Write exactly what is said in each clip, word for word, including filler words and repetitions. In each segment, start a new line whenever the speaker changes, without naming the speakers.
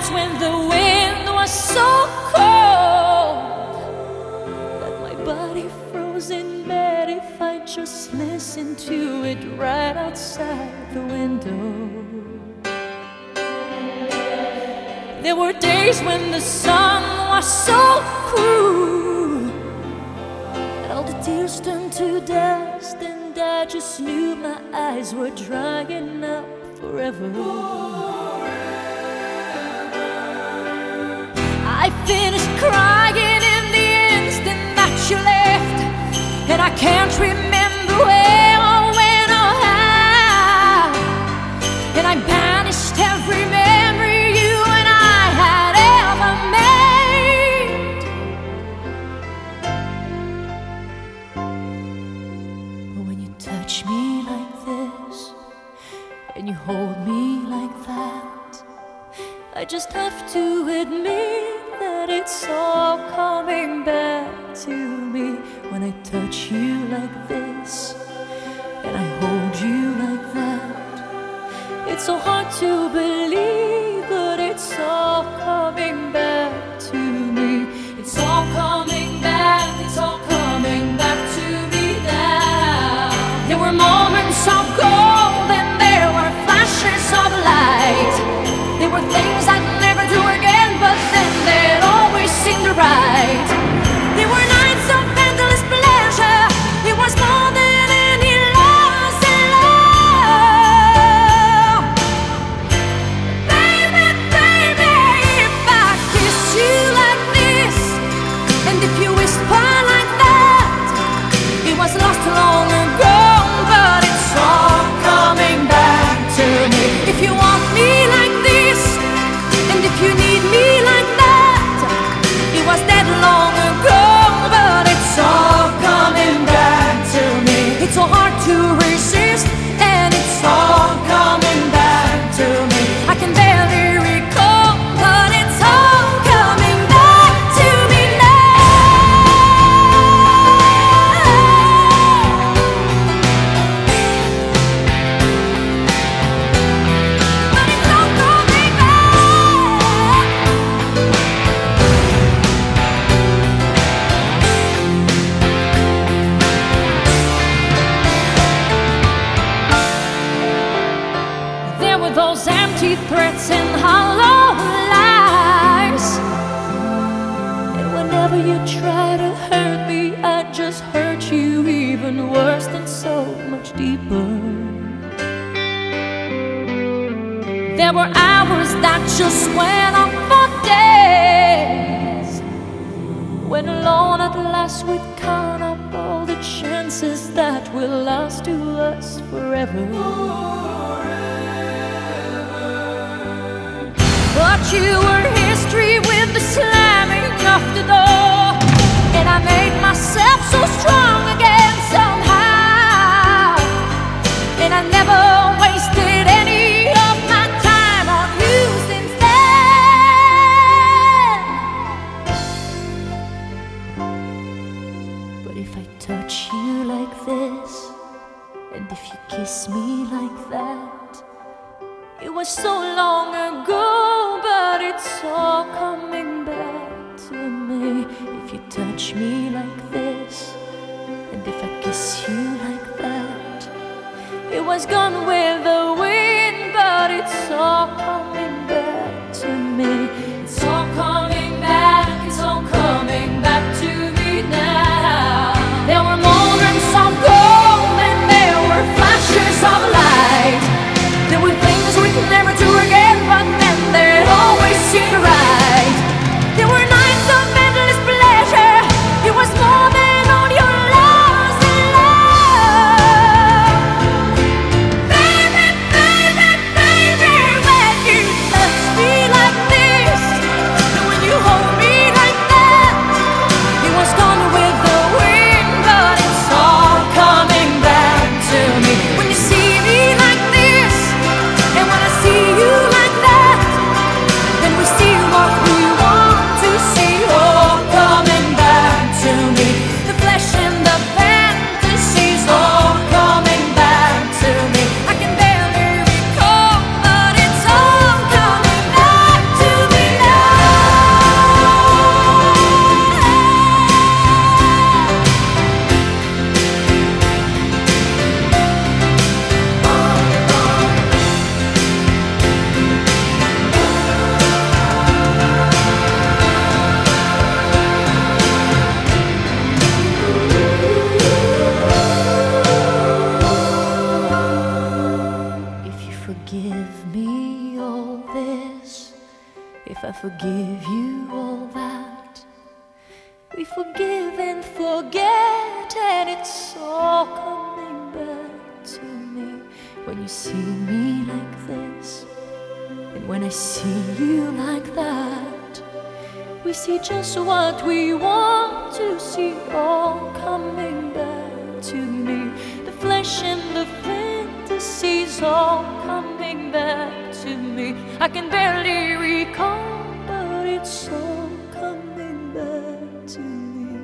nights when the wind was so cold that my body froze in bed if I just listened to it right outside the window. There were days when the sun was so cruel that all the tears turned to dust, and I just knew my eyes were drying up forever. I finished crying in the instant that you left, and I can't remember where or when or how, and I banished every memory you and I had ever made. But when you touch me like this and you hold me like that, I just have to admit that it's all coming back to me. When I touch you like this and I hold you like that, it's so hard to believe, but it's all coming back to me. It's all coming back, it's all coming back to me now. There were moments of gold and there were flashes of light. There were things I'd never do again, but then they'd always seem right. There were nights of endless pleasure. It was more than any loss in love. Baby, baby, if I kiss you like this, and if you whisper like that, it was lost long ago, but it's all coming back to me. If you want me like this, and if you need me like that, it was dead long ago, but it's all coming back to me. It's so hard to resist, and it's all coming back to me. I can barely recall, but it's all coming back to me But it's all coming back. There were those empty threats and hollow lies, and whenever you try to hurt me, I just hurt you even worse and so much deeper. There were hours that just went on for days, when alone at last we'd count up all the chances that will last to us forever. But you were history with the slamming of the door, and I made myself so strong again somehow, and I never wasted any of my time on you since then. But if I touch you like this, and if you kiss me like that, it was so long ago, but it's all coming back to me. If you touch me like this, and if I kiss you like that, it was gone with the wind, but it's all coming back to me. It's all coming back, it's all coming back to me now. There were moments of gold and there were flashes of light. There were things we'd never do again, but then they'd always seem right. There were nights of endless pleasure. It was more than all your loss in love. Baby, baby, baby, when you touch me like this, if I forgive you all that we forgive and forget, and it's all coming back to me when you see me like this, and when I see you like that. We see just what we want to see, all coming back to me. The flesh and the fantasies all coming back to me. I can barely recall, but it's all coming back to me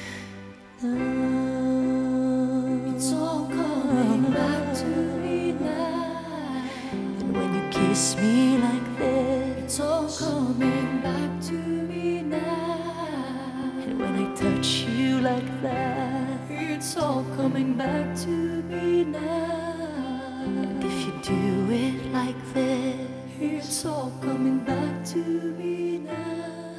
now. It's all coming back to me now. And when you kiss me like this, it's all coming back to me now. And when I touch you like that, it's all coming back to me now. And if you do it like this, it's all coming back to me now.